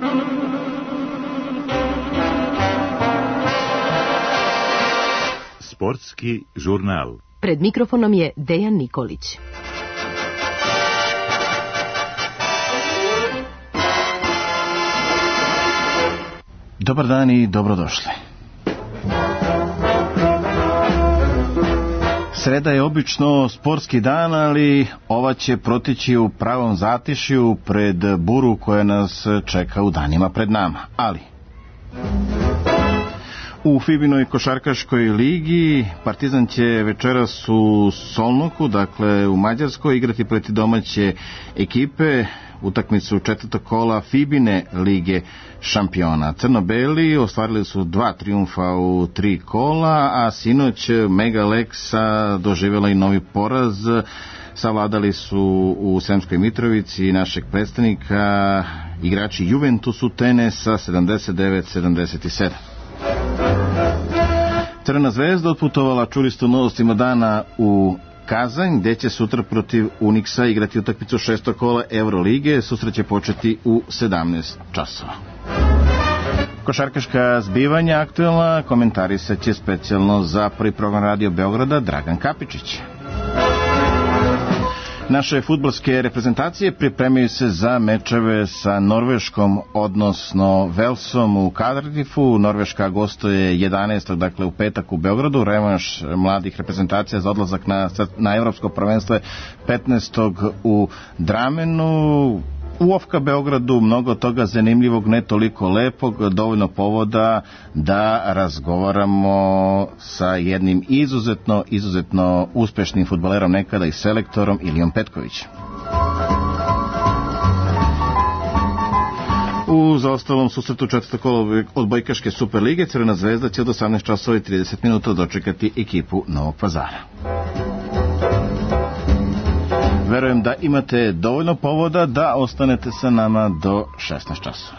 Sportski žurnal. Pred mikrofonom je Dejan Nikolić. Dobar dan i dobrodošli. Sreda je obično sportski dan, ali ova će protići u pravom zatišju pred buru koja nas čeka u danima pred nama. Ali u FIBA-inoj košarkaškoj ligi Partizan će večeras u Solnoku, dakle u Mađarskoj, igrati protiv domaće ekipe utakmicu četvrtog kola FIBA-ine lige šampiona. Crno-beli ostvarili su 2 trijumfa u 3 kola, a sinoć Mega Leksa doživjela i novi poraz. Savladali su u Sremskoj Mitrovici našeg predstavnika igrači Juventusu Tene sa 79-77. Crvena zvezda otputovala čuristu novostima dana u Kazanj, gdje će sutra protiv Uniksa igrati utakmicu 6. kola Eurolige. Susret će početi u 17 časova. Košarkaška zbivanja aktuelna komentarisat će specijalno za Prvi program Radio Beograda Dragan Kapičić. Naše fudbalske reprezentacije pripremaju se za mečeve sa Norveškom, odnosno Velsom u Cardiffu. Norveška gostuje 11. dakle u petak u Beogradu. Revanš mladih reprezentacija za odlazak na evropsko prvenstvo je 15. u Dramenu. U OFK Beogradu mnogo toga zanimljivog, ne toliko lepog, dovoljno povoda da razgovaramo sa jednim izuzetno uspešnim fudbalerom nekada i selektorom Ilijom Petkovićem. U zaostalom susretu četvrtog kola odbojkaške Superlige Crvena zvezda će od 18 časova i 30 minuta dočekati ekipu Novog Pazara. Verujem da imate dovoljno povoda da ostanete sa nama do 16 časova.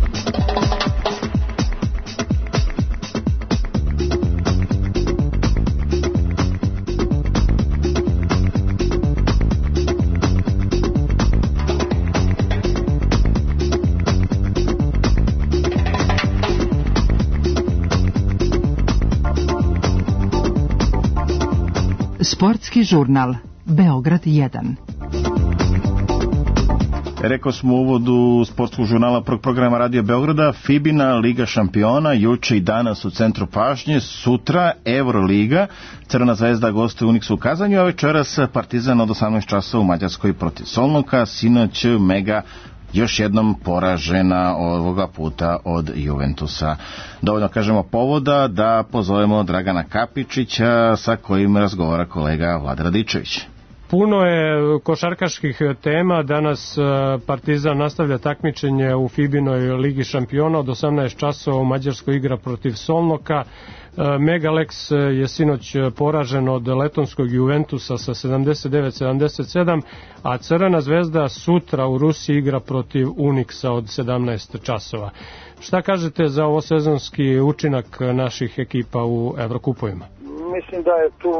Sportski žurnal Beograd 1. Rekao smo u uvodu sportskog žurnala prvog programa Radio Beograda, FIBA-ina Liga šampiona, juče i danas u centru pažnje, sutra Euroliga, Crvena zvezda gostuje Uniksu u Kazanju, a večeras Partizan od 18 časova u Mađarskoj protiv Solnoka, sinoć Mega još jednom poražena ovoga puta od Juventusa. Dovoljno kažemo povoda da pozovemo Dragana Kapičića sa kojim razgovara kolega Vlada Radičević. Puno je košarkaških tema. Danas Partizan nastavlja takmičenje u FIBA-inoj ligi šampiona. Od 18 časova u Mađarskoj igra protiv Solnoka. Mega Leks je sinoć poražen od letonskog Juventusa sa 79-77, a Crvena zvezda sutra u Rusiji igra protiv Uniksa od 17 časova. Šta kažete za ovo sezonski učinak naših ekipa u Evrokupovima? Mislim da je tu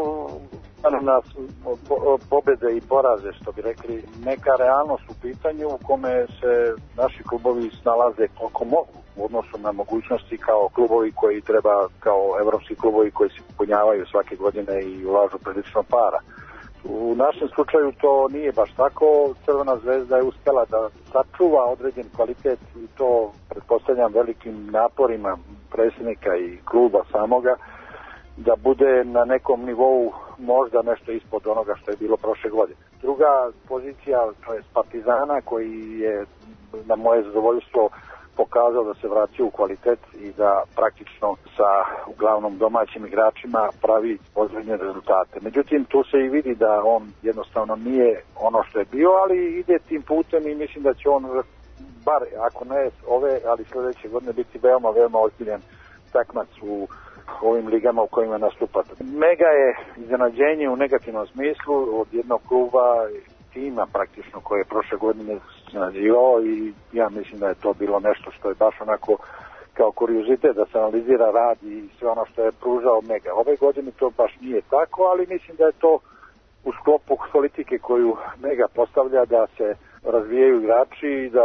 nas pobede i poraze, što bi rekli, neka realnost u pitanju u kome se naši klubovi snalaze koliko mogu u odnosu na mogućnosti kao klubovi koji treba, kao evropski klubovi koji se popunjavaju svake godine i ulažu prilično para. U našem slučaju to nije baš tako. Crvena zvezda je uspjela da sačuva određen kvalitet i to pretpostavljam velikim naporima predsjednika i kluba samoga, da bude na nekom nivou možda nešto ispod onoga što je bilo prošle godine. Druga pozicija, to je Partizana, koji je na moje zadovoljstvo pokazao da se vraća u kvalitet i da praktično sa uglavnom domaćim igračima pravi ozbiljne rezultate. Međutim, tu se i vidi da on jednostavno nije ono što je bio, ali ide tim putem i mislim da će on, bar ako ne ove, ali sljedeće godine biti veoma ozbiljan takmac u ovim ligama u kojima nastupate. Mega je iznenađenje u negativnom smislu od jednog kluba, tima praktično koje je prošle godine nazivao i ja mislim da je to bilo nešto što je baš onako kao kuriozitet da se analizira rad i sve ono što je pružao Mega. Ove godine to baš nije tako, ali mislim da je to u sklopu politike koju Mega postavlja da se razvijaju igrači i da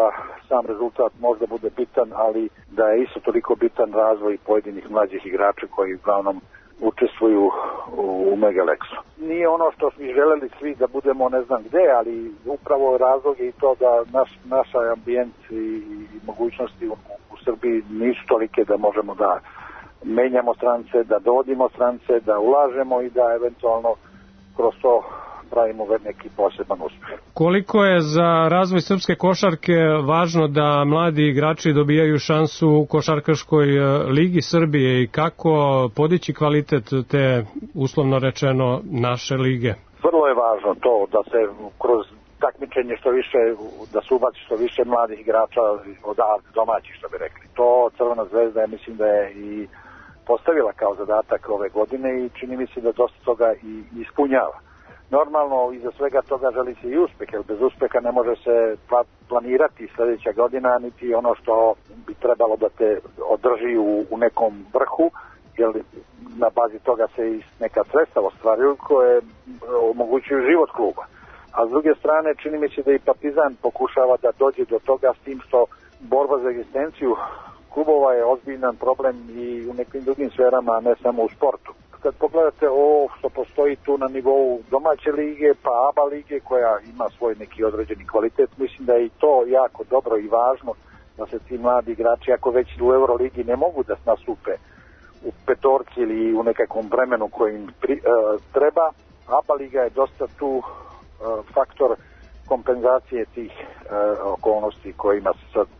sam rezultat možda bude bitan, ali da je isto toliko bitan razvoj pojedinih mlađih igrača koji uglavnom učestvuju u Megalexu. Nije ono što smo želeli svi da budemo ne znam gde, ali upravo razlog je i to da naš ambijent i mogućnosti u Srbiji nisu tolike da možemo da menjamo strance, da dovodimo strance, da ulažemo i da eventualno kroz to pravimo neki poseban uspjeh. Koliko je za razvoj srpske košarke važno da mladi igrači dobijaju šansu u košarkaškoj ligi Srbije i kako podići kvalitet te, uslovno rečeno, naše lige? Vrlo je važno to da se kroz takmičenje što više, da se ubaci što više mladih igrača od domaćih, što bi rekli. To Crvena zvezda, ja mislim da je i postavila kao zadatak ove godine i čini mi se da dosta toga i ispunjava. Normalno, iza svega toga želi se i uspeh, jer bez uspeha ne može se planirati sljedeća godina, niti ono što bi trebalo da te održi u nekom vrhu, jer na bazi toga se i neka sredstva ostvaruju koje omogućuju život kluba. A s druge strane, čini mi se da i Partizan pokušava da dođe do toga s tim što borba za egzistenciju klubova je ozbiljan problem i u nekim drugim sferama, a ne samo u sportu. Kad pogledate ovo što postoji tu na nivou domaće lige, pa ABA lige koja ima svoj neki određeni kvalitet, mislim da je i to jako dobro i važno da se ti mladi igrači, ako već u Euroligi ne mogu da nastupe u petorci ili u nekakvom vremenu kojim treba, ABA liga je dosta tu faktor kompenzacije tih okolnosti kojima se sad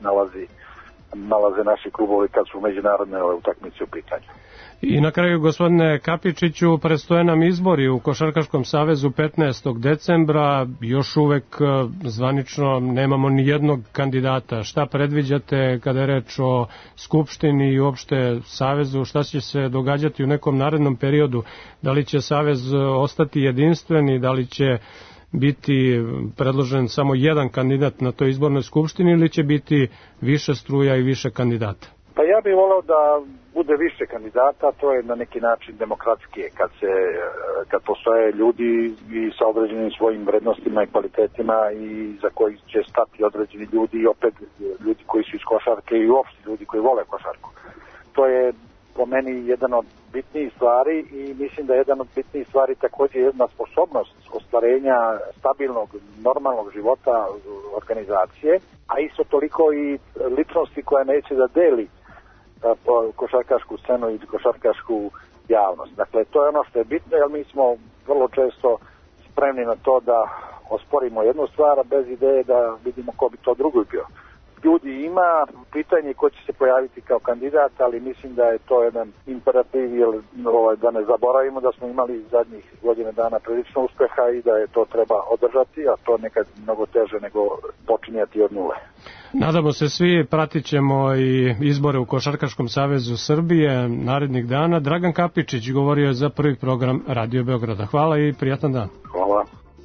nalaze naši klubovi kad su međunarodne utakmice u pitanju. I na kraju, gospodine Kapičiću, predstoje nam izbori u Košarkaškom savezu 15. decembra, još uvek zvanično nemamo ni jednog kandidata. Šta predviđate kada je reč o Skupštini i uopšte savezu, šta će se događati u nekom narednom periodu? Da li će savez ostati jedinstveni, da li će biti predložen samo jedan kandidat na toj izbornoj skupštini ili će biti više struja i više kandidata? Pa ja bih voleo da bude više kandidata, to je na neki način demokratskije, kad postoje ljudi i sa određenim svojim vrednostima i kvalitetima i za koji će stati određeni ljudi i opet ljudi koji su iz košarke i uopšte ljudi koji vole košarku. To je po meni jedan od bitnijih stvari i mislim da je jedan od bitnijih stvari također jedna sposobnost ostvarenja stabilnog, normalnog života organizacije, a isto toliko i ličnosti koja neće da deli košarkašku scenu i košarkašku javnost. Dakle, to je ono što je bitno, jer mi smo vrlo često spremni na to da osporimo jednu stvar, a bez ideje da vidimo ko bi to drugo bio. Ljudi ima, pitanje ko će se pojaviti kao kandidat, ali mislim da je to jedan imperativ, jer da ne zaboravimo da smo imali zadnjih godina dana prilično uspeha i da je to treba održati, a to nekad mnogo teže nego počinjati od nule. Nadamo se svi, pratit ćemo i izbore u Košarkaškom savezu Srbije narednih dana. Dragan Kapičić govorio je za prvi program Radio Beograda. Hvala i prijatan dan. Hvala.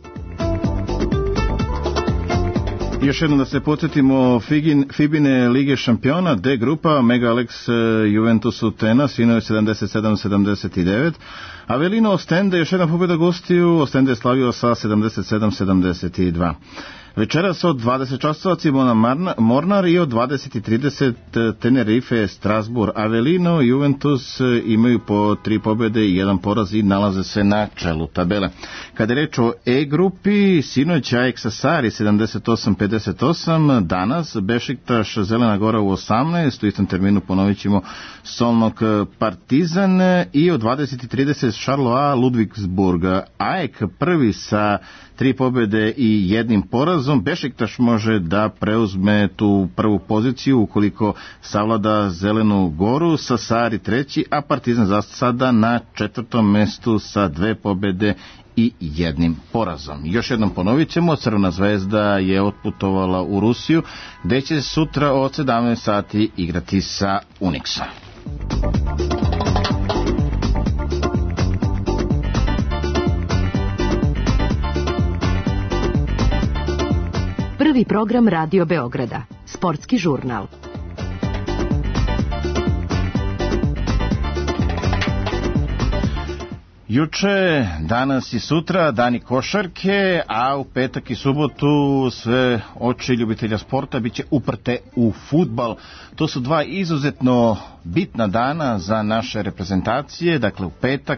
Još jednom da se podsjetimo Fibine Lige šampiona, D grupa, Megalex Juventus Utena, sinovi 77-79, Avelino Ostende, još jedna pobjeda gostiju, Ostende je slavio sa 77-72. Večeras od 20 časova Cibona Mornar i od 20:30 Tenerife Strasbourg. Avelino i Juventus imaju po 3 pobjede i 1 poraz i nalaze se na čelu tabele. Kada je reč o E grupi, sinoć AEK Sassari 78-58, danas Bešiktaš Zelena Gora u 18, u istom terminu ponovit ćemo Solnog Partizan i od 20:30 Charleroi Ludwigsburg. AEK prvi sa 3 pobjede i 1 porazom. Bešiktaš može da preuzme tu prvu poziciju ukoliko savlada Zelenu Goru, Sassari treći, a Partizan za sada na 4. mestu sa 2 pobjede i 1 porazom. Još jednom ponovit ćemo, Crvena zvezda je otputovala u Rusiju, gde će sutra od 17 sati igrati sa Unixom. Prvi program Radio Beograda, sportski žurnal. Juče, danas i sutra dani košarke, a u petak i subotu sve oči ljubitelja sporta biće uprte u fudbal. To su dva izuzetno bitna dana za naše reprezentacije. Dakle, u petak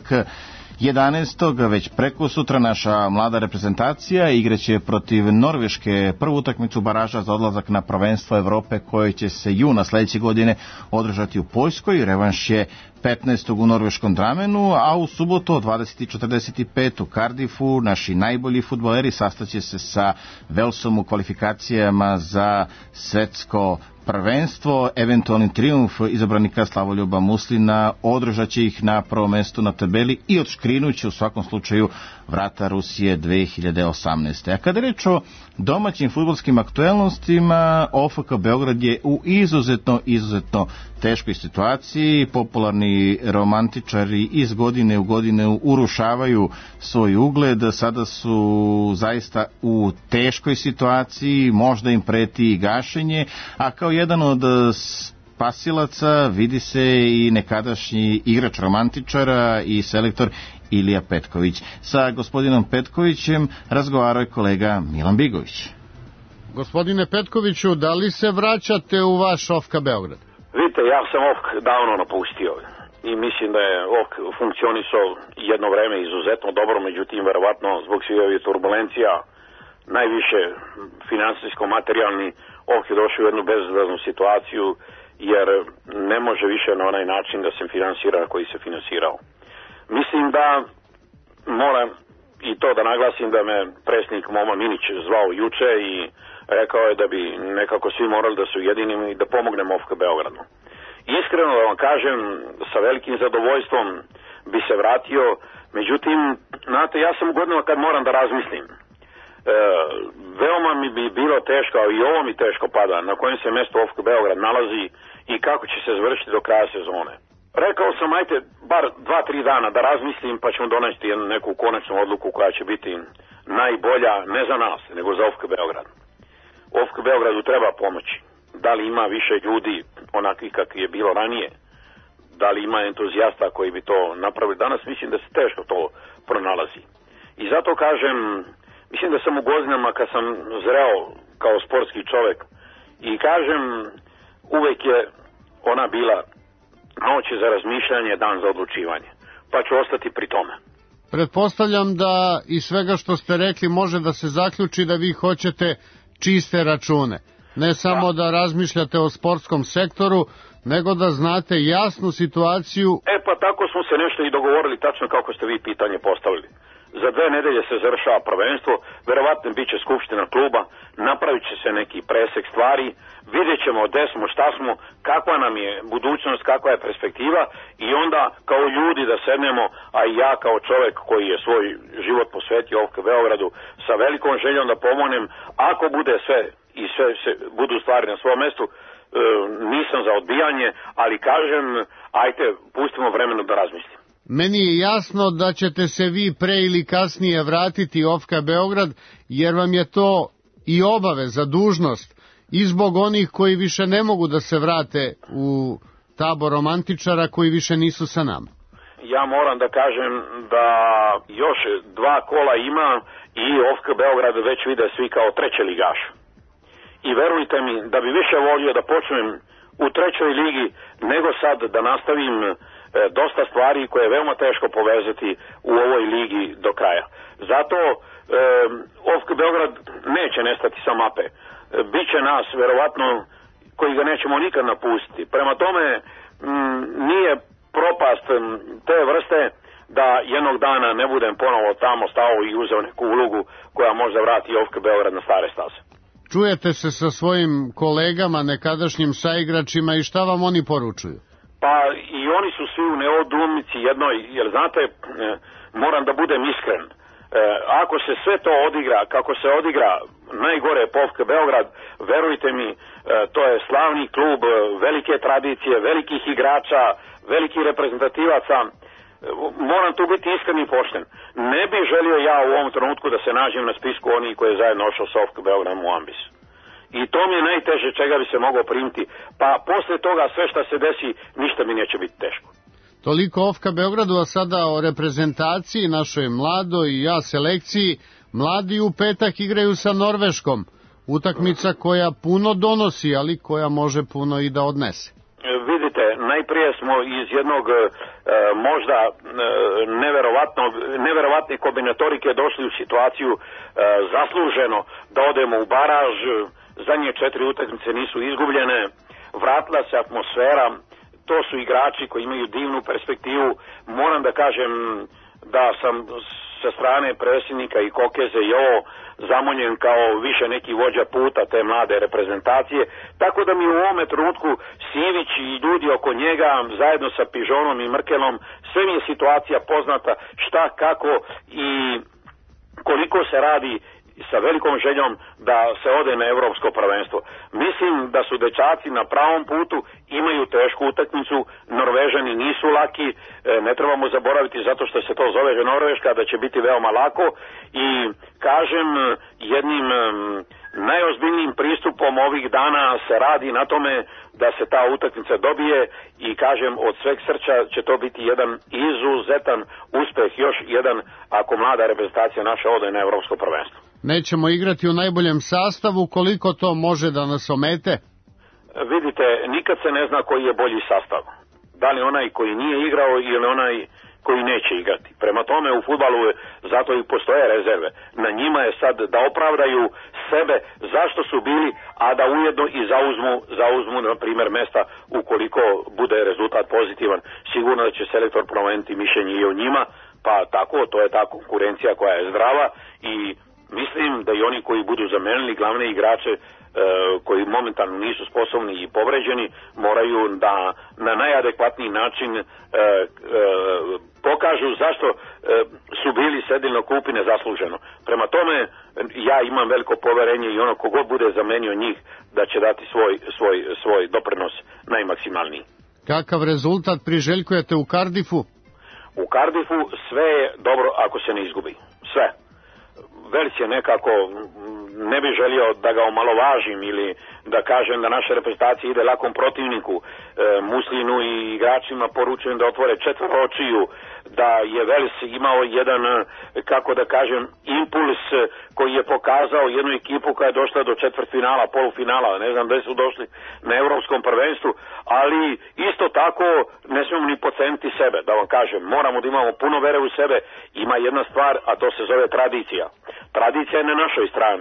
11. već preko sutra naša mlada reprezentacija igraće protiv Norveške prvu utakmicu baraža za odlazak na prvenstvo Evrope koje će se juna sledeće godine održati u Poljskoj. Revanš je 15. u norveškom Dramenu, a u subotu od 20:45 u Cardiffu naši najbolji fudbaleri sastaće se sa Velsom u kvalifikacijama za svetsko prvenstvo. Eventualni trijumf izabranika Slavoljuba Muslina održat će ih na prvom mestu na tabeli i odškrinuće u svakom slučaju vrata Rusije 2018. A kada reč o domaćim fudbalskim aktuelnostima, OFK Beograd je u izuzetno teškoj situaciji. Popularni romantičari iz godine u godinu urušavaju svoj ugled. Sada su zaista u teškoj situaciji, možda im preti i gašenje, a kao jedan od spasilaca vidi se i nekadašnji igrač romantičara i selektor Ilija Petković. Sa gospodinom Petkovićem razgovarao je kolega Milan Bigović. Gospodine Petkoviću, da li se vraćate u vaš OFK Beograd? Vidite, ja sam OFK davno napustio i mislim da je OFK funkcionisao jedno vreme izuzetno dobro, međutim, verovatno zbog svih ovih turbulencija, najviše finansijsko-materijalni, OFK je došao u jednu bezizlaznu situaciju, jer ne može više na onaj način da se finansira na koji se finansirao. Mislim da moram i to da naglasim da me predsjednik Moma Minić zvao juče i rekao je da bi nekako svi morali da se ujedinimo i da pomognemo OFK Beogradu. Iskreno da vam kažem, sa velikim zadovoljstvom bi se vratio, međutim, znate, ja sam u godinama kad moram da razmislim. Veoma mi bi bilo teško, a i ovo mi teško pada, na kojem se mjestu OFK Beograd nalazi i kako će se završiti do kraja sezone. Rekao sam, ajte, bar 2-3 dana da razmislim, pa ćemo donesti neku konačnu odluku koja će biti najbolja, ne za nas, nego za OFK Beograd. OFK Beogradu treba pomoći. Da li ima više ljudi onakvih kakvi je bilo ranije? Da li ima entuzijasta koji bi to napravili? Danas mislim da se teško to pronalazi. I zato kažem, mislim da sam u godinama kad sam zreo kao sportski čovjek i kažem, uvek je ona bila noć za razmišljanje, dan za odlučivanje. Pa ću ostati pri tome. Pretpostavljam da iz svega što ste rekli može da se zaključi da vi hoćete čiste račune. Ne samo da razmišljate o sportskom sektoru, nego da znate jasnu situaciju. Pa tako smo se nešto i dogovorili, tačno kako ste vi pitanje postavili. Za 2 nedelje se završava prvenstvo, verovatno bit će skupština kluba, napravit će se neki presek stvari, vidjet ćemo gde smo, šta smo, kakva nam je budućnost, kakva je perspektiva i onda kao ljudi da sednemo, a i ja kao čovjek koji je svoj život posvetio OFK Beogradu sa velikom željom da pomognem, ako bude sve i sve budu stvari na svom mestu, nisam za odbijanje, ali kažem, ajte, pustimo vremena da razmislim. Meni je jasno da ćete se vi pre ili kasnije vratiti u OFK Beograd, jer vam je to i obaveza, dužnost, i zbog onih koji više ne mogu da se vrate u tabor romantičara koji više nisu sa nama. Ja moram da kažem da još 2 kola ima i OFK Beograd već vide svi kao treće ligaš. I verujte mi da bi više volio da počnem u 3. ligi nego sad da nastavim dosta stvari koje je veoma teško povezati u ovoj ligi do kraja. Zato OFK Beograd neće nestati sa mape. Biće nas, verovatno, koji ga nećemo nikad napustiti. Prema tome, nije propast te vrste da jednog dana ne budem ponovo tamo stao i uzeo neku ulogu koja možda vrati OFK Beograd na stare staze. Čujete se sa svojim kolegama, nekadašnjim saigračima i šta vam oni poručuju? Pa i oni su svi u neodumici jednoj, jer znate, moram da budem iskren. Ako se sve to odigra, kako se odigra najgore POFK Beograd, verujte mi, to je slavni klub, velike tradicije, velikih igrača, velikih reprezentativaca. Moram tu biti iskren i pošten. Ne bih želio ja u ovom trenutku da se nađem na spisku onih koji je zajedno ošao sa POFK Beogradom u ambis. I to mi je najteže čega bi se mogao primiti. Pa posle toga sve što se desi, ništa mi neće biti teško. Toliko Ofka Beogradu, a sada o reprezentaciji našoj mladoj i selekciji. Mladi u petak igraju sa Norveškom. Utakmica koja puno donosi, ali koja može puno i da odnese. Vidite, najprije smo iz jednog možda neverovatne kombinatorike došli u situaciju zasluženo da odemo u baraž. Zadnje 4 utakmice nisu izgubljene, vratila se atmosfera, to su igrači koji imaju divnu perspektivu. Moram da kažem da sam sa strane predsjednika i Kokeze i ovo zamonjen kao više neki vođa puta te mlade reprezentacije, tako da mi u ovome trenutku Sivić i ljudi oko njega zajedno sa Pižonom i Mrkelom, sve mi je situacija poznata šta, kako i koliko se radi sa velikom željom da se ode na evropsko prvenstvo. Mislim da su dečaci na pravom putu, imaju tešku utakmicu, Norvežani nisu laki, ne trebamo zaboraviti zato što se to zove Norveška da će biti veoma lako i kažem jednim najozbiljnijim pristupom ovih dana se radi na tome da se ta utakmica dobije i kažem od sveg srca će to biti jedan izuzetan uspeh, još jedan ako mlada reprezentacija naša ode na evropsko prvenstvo. Nećemo igrati u najboljem sastavu, koliko to može da nas omete? Vidite, nikad se ne zna koji je bolji sastav. Da li onaj koji nije igrao ili onaj koji neće igrati. Prema tome u fudbalu zato i postoje rezerve. Na njima je sad da opravdaju sebe zašto su bili, a da ujedno i zauzmu na primjer mesta ukoliko bude rezultat pozitivan. Sigurno da će selektor promeniti mišljenje i o njima, pa tako, to je ta konkurencija koja je zdrava i mislim da i oni koji budu zamenili glavne igrače koji momentalno nisu sposobni i povređeni moraju da na najadekvatniji način pokažu zašto su bili sedeli na klupi nezasluženo. Prema tome ja imam veliko poverenje i ono kogod bude zamenio njih da će dati svoj doprinos najmaksimalniji. Kakav rezultat priželjkujete u Cardiffu? U Cardiffu sve je dobro ako se ne izgubi. Sve. Vels je nekako, ne bih želio da ga omalovažim ili da kažem da naša reprezentacija ide lakom protivniku. Muslinu i igračima poručujem da otvore četvoročiju, da je Vels imao jedan, kako da kažem, impuls koji je pokazao jednu ekipu koja je došla do četvrtfinala, polufinala, ne znam da su došli na evropskom prvenstvu, ali isto tako ne smemo ni podceniti sebe, da vam kažem, moramo da imamo puno vere u sebe. Ima jedna stvar, a to se zove tradicija. Tradicija je na našoj strani.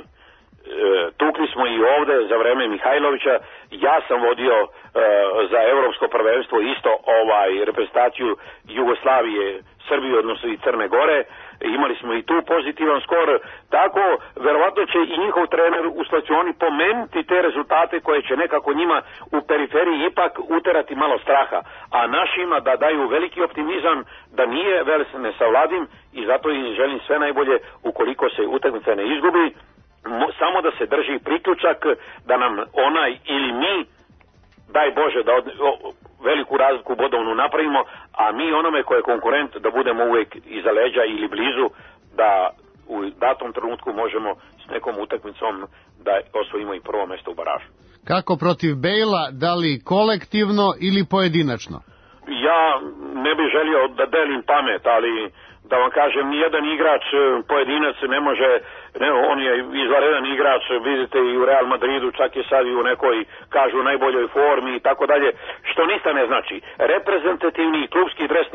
Tukli smo i ovde za vreme Mihajlovića, ja sam vodio za evropsko prvenstvo isto reprezentaciju Jugoslavije, Srbije, odnosno i Crne Gore, imali smo i tu pozitivan skor, tako verovatno će i njihov trener u slačioni pomenuti te rezultate koje će nekako njima u periferiji ipak uterati malo straha, a našima da daju veliki optimizam da nije Vels nesavladim i zato i želim sve najbolje ukoliko se utakmica ne izgubi. Samo da se drži priključak da nam onaj ili mi, daj Bože da veliku razliku bodovnu napravimo, a mi onome ko je konkurent da budemo uvek iza leđa ili blizu, da u datom trenutku možemo s nekom utakmicom da osvojimo i prvo mesto u baražu. Kako protiv Bejla, da li kolektivno ili pojedinačno? Ja ne bih želio da delim pamet, ali da vam kažem, nijedan igrač pojedinac ne može, on je izvanredan igrač, vidite i u Real Madridu, čak je sad i u nekoj, kažu, najboljoj formi i tako dalje, što ništa ne znači. Reprezentativni i klubski dres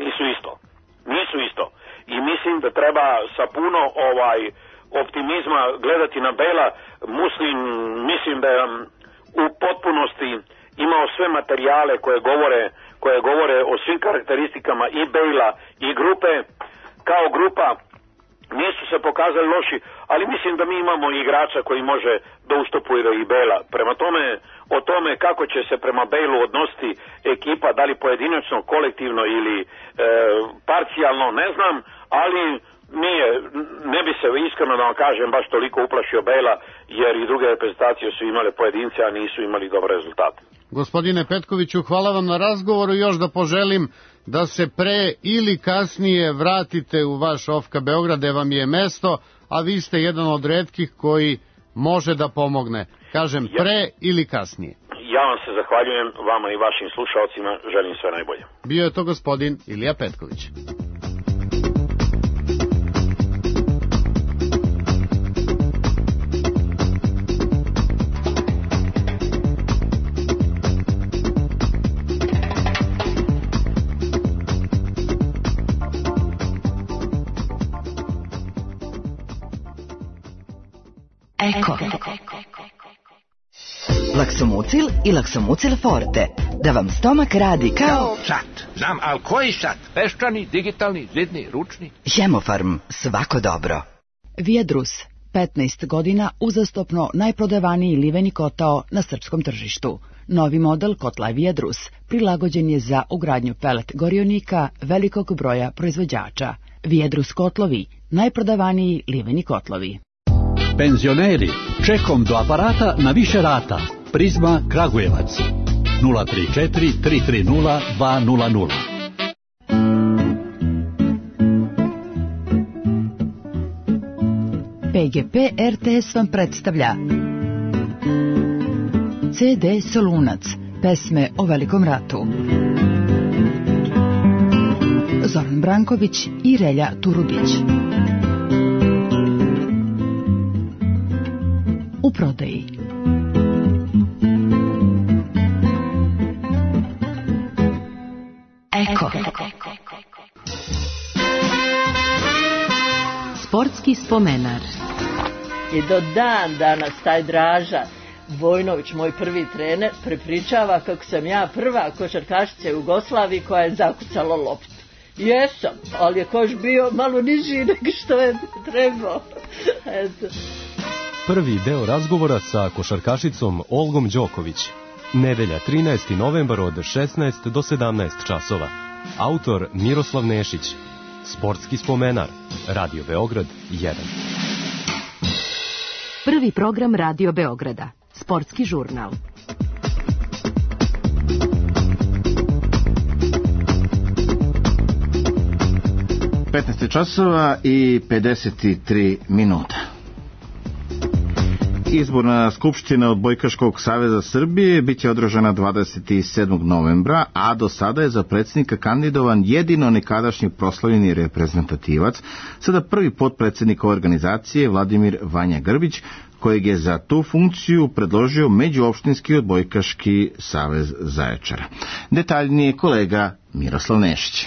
nisu isto. I mislim da treba sa puno optimizma gledati na Bejla. Muslin, mislim da je u potpunosti imao sve materijale koje govore o svim karakteristikama i Bejla i grupe. Kao grupa nisu se pokazali loši, ali mislim da mi imamo igrača koji može da uštopuje i Bejla. Prema tome, o tome kako će se prema Bejlu odnositi ekipa, da li pojedinačno, kolektivno ili parcijalno, ne znam, ali ne bi se iskreno da vam kažem baš toliko uplašio Bejla, jer i druge reprezentacije su imale pojedince, a nisu imali dobre rezultate. Gospodine Petkoviću, hvala vam na razgovoru, još da poželim da se pre ili kasnije vratite u vaš Ofka Beograd, gde vam je mesto, a vi ste jedan od retkih koji može da pomogne. Kažem, pre ili kasnije. ja vam se zahvaljujem, vama i vašim slušalcima želim sve najbolje. Bio je to gospodin Ilija Petković. Eko. Laksomucil i Laksomucil Forte. Da vam stomak radi kao... Sat. Znam, ali koji sat? Peščani, digitalni, zidni, ručni? Hemofarm. Svako dobro. Vijedrus. 15 godina uzastopno najprodavaniji liveni kotao na srpskom tržištu. Novi model kotla Vijedrus prilagođen je za ugradnju pelet gorionika velikog broja proizvođača. Vijedrus kotlovi. Najprodavaniji liveni kotlovi. Penzioneri, čekom do aparata na više rata. Prizma Kragujevac 034 330 200. PGP RTS vam predstavlja CD Solunac, pesme o Velikom ratu. Zoran Branković i Relja Turubić. U prodaji. Eko. Sportski spomenar. I do dan danas taj Draža Vojnović, moj prvi trener, prepričava kako sam ja prva košarkašica u Jugoslaviji koja je zakucala loptu. Jesam, ali je koš bio malo niži nego što je trebao. Eto. Prvi deo razgovora sa košarkašicom Olgom Đoković. Nedelja 13. novembar od 16 do 17 časova. Autor Miroslav Nešić. Sportski spomenar. Radio Beograd 1. Prvi program Radio Beograda. Sportski žurnal. časova i 53 minuta. Izborna skupština Odbojkaškog saveza Srbije biće održana 27. novembra, a do sada je za predsjednika kandidovan jedino nekadašnji proslavljeni reprezentativac, sada prvi potpredsjednik ove organizacije Vladimir Vanja Grbić, kojeg je za tu funkciju predložio Međuopštinski odbojkaški savez Zaječara. Detaljnije kolega Miroslav Nešić.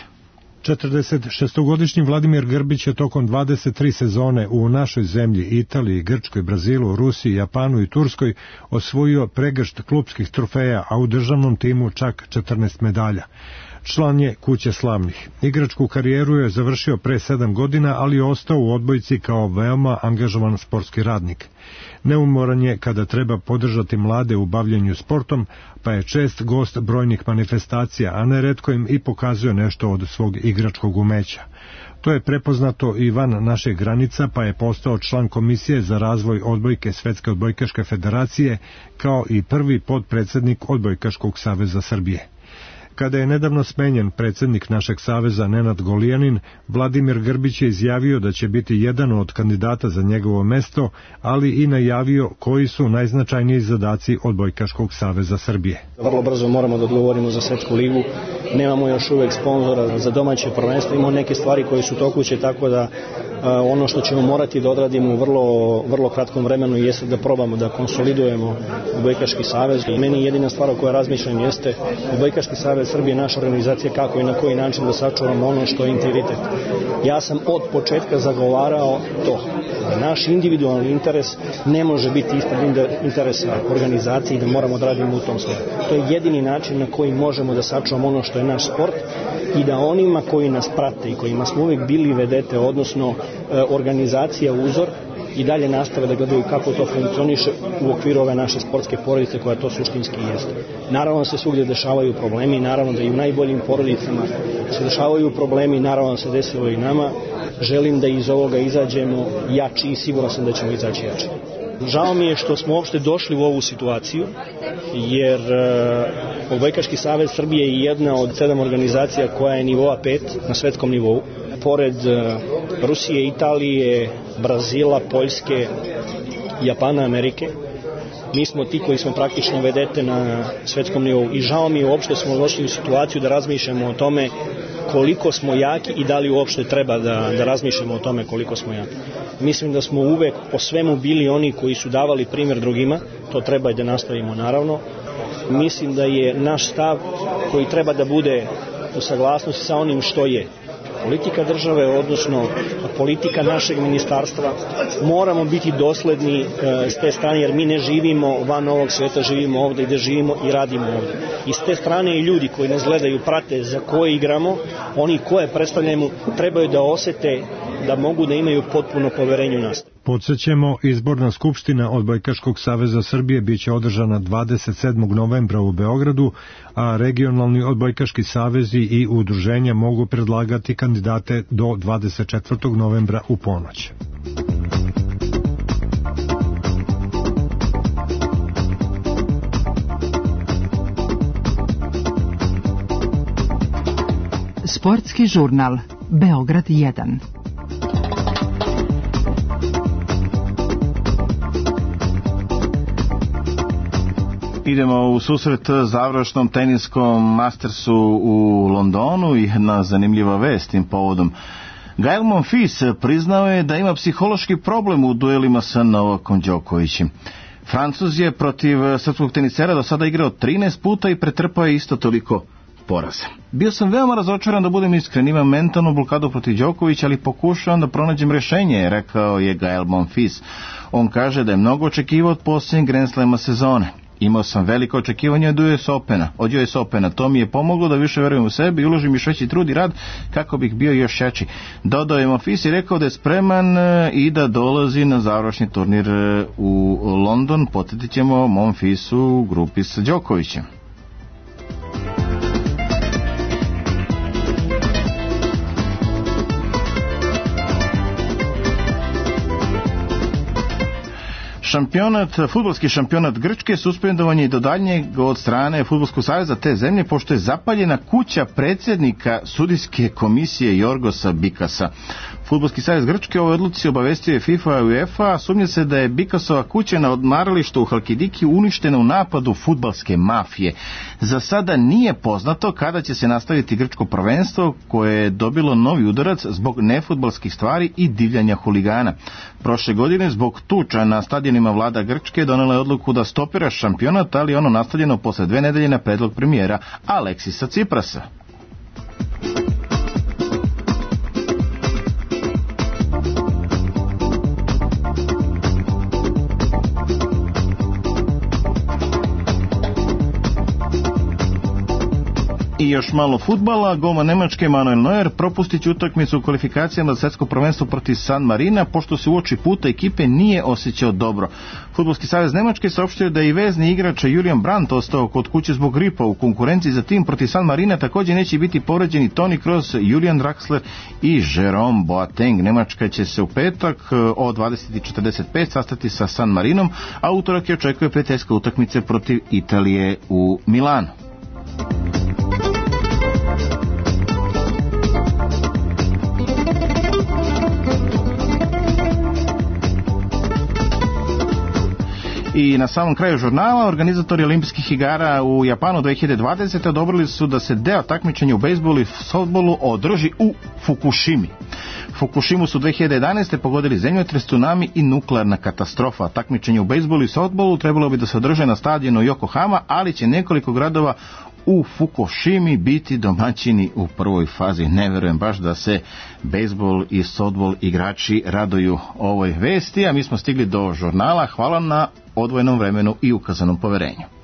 46-godišnji Vladimir Grbić je tokom 23 sezone u našoj zemlji, Italiji, Grčkoj, Brazilu, Rusiji, Japanu i Turskoj osvojio pregršt klupskih trofeja, a u državnom timu čak 14 medalja. Član je Kuće slavnih. Igračku karijeru je završio pre 7 godina, ali je ostao u odbojci kao veoma angažovan sportski radnik. Neumoran je kada treba podržati mlade u bavljenju sportom, pa je čest gost brojnih manifestacija, a neretko im i pokazuje nešto od svog igračkog umeća. To je prepoznato i van naših granica, pa je postao član Komisije za razvoj odbojke Svetske odbojkaške federacije, kao i prvi potpredsjednik Odbojkaškog saveza Srbije. Kada je nedavno smenjen predsjednik našeg saveza Nenad Golijanin, Vladimir Grbić je izjavio da će biti jedan od kandidata za njegovo mesto, ali i najavio koji su najznačajniji zadaci Odbojkaškog saveza Srbije. Vrlo brzo moramo da odgovorimo za svetsku ligu, nemamo još uvek sponzora za domaće prvenstvo, imamo neke stvari koje su tokuće, tako da ono što ćemo morati da odradimo u vrlo kratkom vremenu jeste da probamo da konsolidujemo Odbojkaški savez. Meni jedina stvar o kojoj razmišljam jeste Odbojkaški savez Srbije, naša organizacija, kako i na koji način da sačuvamo ono što je integritet. Ja sam od početka zagovarao to. Naš individualni interes ne može biti ispred interesa organizacije i da moramo da radimo u tom smeru. To je jedini način na koji možemo da sačuvamo ono što je naš sport i da onima koji nas prate i kojima smo uvijek bili vedete, odnosno organizacija uzor, i dalje nastave da gledaju kako to funkcioniše u okviru ove naše sportske porodice koja to suštinski jeste. Naravno da se svugdje dešavaju problemi, naravno da i u najboljim porodicama se dešavaju problemi, naravno da se desilo i nama. Želim da iz ovoga izađemo jači i siguran sam da ćemo izaći jači. Žao mi je što smo uopšte došli u ovu situaciju, jer Odbojkaški savez Srbije je jedna od 7 organizacija koja je nivoa 5 na svetskom nivou. Pored Rusije, Italije, Brazila, Poljske, Japana, Amerike, Mi smo ti koji smo praktično vedete na svetskom nivou i žao mi je uopšte smo došli u situaciju da razmišljamo o tome koliko smo jaki i da li uopšte treba da razmišljamo o tome koliko smo jaki. Mislim da smo uvek po svemu bili oni koji su davali primjer drugima, to treba i da nastavimo naravno. Mislim da je naš stav koji treba da bude u saglasnosti sa onim što je politika države, odnosno politika našeg ministarstva. Moramo biti dosledni s te strane, jer mi ne živimo van ovog sveta, živimo ovde gde živimo i radimo ovde. I s te strane i ljudi koji nas gledaju, prate za koje igramo, oni koje predstavljamo, trebaju da osete da mogu da imaju potpuno poverenje u nas. Podsećemo, izborna skupština Odbojkaškog saveza Srbije biće održana 27. novembra u Beogradu, a regionalni odbojkaški savezi i udruženja mogu predlagati kandidate do 24. novembra u ponoć. Sportski žurnal Beograd 1. Idemo u susret završnom teniskom Mastersu u Londonu i jedna zanimljiva vest tim povodom. Gael Monfils priznao je da ima psihološki problem u duelima sa Novakom Đokovićem. Francuz je protiv srpskog tenisera do sada igrao 13 puta i pretrpao je isto toliko poraza. Bio sam veoma razočaran, da budem iskren, imam mentalnu blokadu protiv Đokovića, ali pokušavam da pronađem rješenje, rekao je Gael Monfils. On kaže da je mnogo očekivao od posljednjeg Grand Slema sezone. Imao sam veliko očekivanje od US Opena. To mi je pomoglo da više verujem u sebi i uložim još veći trud i rad kako bih bio još jači. Dodao je Monfils i rekao da je spreman i da dolazi na završni turnir u London. Podsjetit ćemo, Monfils u grupi sa Đokovićem. Fudbalski šampionat Grčke suspendovan je i do daljnjeg od strane Fudbalskog saveza te zemlje, pošto je zapaljena kuća predsjednika sudijske komisije Jorgosa Bikasa. Fudbalski savez Grčke ovoj odluci obavestio je FIFA i UEFA, sumnja se da je Bikasova kuća na odmaralištu u Halkidiki uništena u napadu fudbalske mafije. Za sada nije poznato kada će se nastaviti grčko prvenstvo, koje je dobilo novi udarac zbog nefudbalskih stvari i divljanja huligana. Prošle godine zbog tuča na stadionima vlada Grčke donela je odluku da stopira šampionat, ali ono nastavljeno posle 2 nedelje na predlog premijera Aleksisa Tsiprasa. I još malo fudbala. Golman Nemačke Manuel Neuer propustit će utakmicu u kvalifikacijama za svjetsko prvenstvo protiv San Marina, pošto se uoči puta ekipe nije osjećao dobro. Fudbalski savez Nemačke saopštio da je i vezni igrač Julian Brandt ostao kod kuće zbog gripa. U konkurenciji za tim protiv San Marina također neće biti povređeni Toni Kroos, Julian Draxler i Jerome Boateng. Nemačka će se u petak o 20:45 sastati sa San Marinom, a utorak je očekuje prijateljska utakmica protiv Italije u Milanu. I na samom kraju žurnala, organizatori olimpijskih igara u Japanu 2020. odobrili su da se deo takmičenja u bejsbolu i softbolu održi u Fukushimi. Fukushimu su 2011. pogodili zemljotres, tsunami i nuklearna katastrofa. Takmičenje u bejsbolu i softbolu trebalo bi da se održe na stadionu Yokohama, ali će nekoliko gradova u Fukushimi biti domaćini u prvoj fazi. Ne verujem baš da se bejsbol i softbol igrači raduju ovoj vesti, a mi smo stigli do žurnala. Hvala na odvojenom vremenu i ukazanom poverenju.